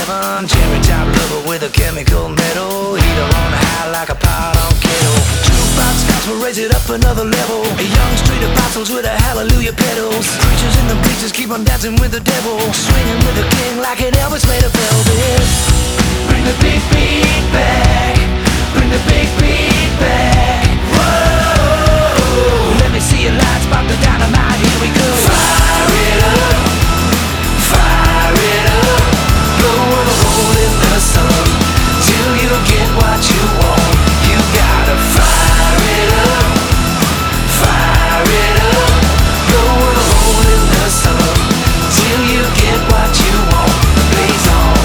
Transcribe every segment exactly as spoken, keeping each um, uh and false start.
seven, cherry top lover with a chemical metal, heater on high like a pot on kettle. Jukebox gospel, raise it up another level. A young street apostles with a hallelujah pedals. Preachers in the bleachers keep on dancing with the devil, swinging with the king like an Elvis made of velvet. Bring the big beat back, bring the big beat back. Whoa, let me see your lights, spark the dynamite, here we go. Fire it up, fire it up, blow a hole in the sun till you get what you want. You gotta fire it up, fire it up, blow a hole in the sun till you get what you want. Blaze on.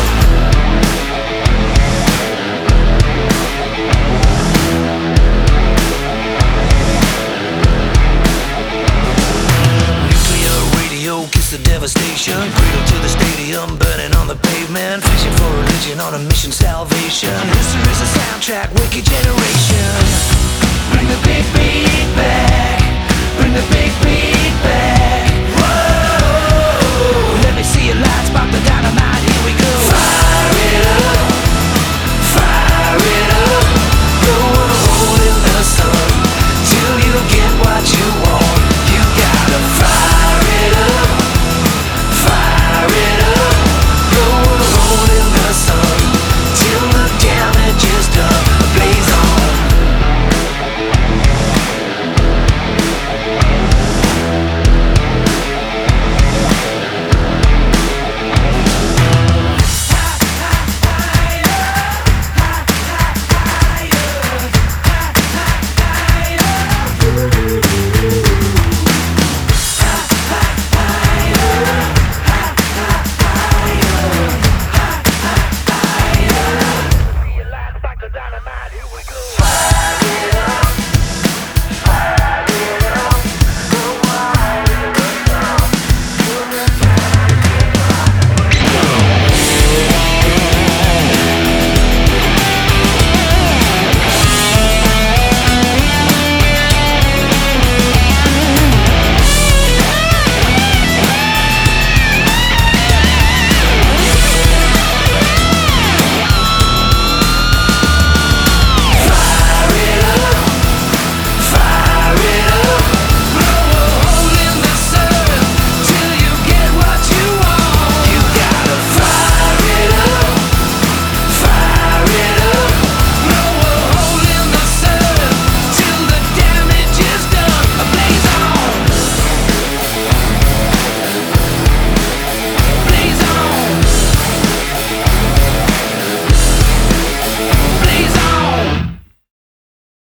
Kiss the devastation, cradle to the stadium, burning on the pavement, fishing for religion on a mission, salvation. History's a soundtrack, wicked generation. Bring the big beat back, bring the big beat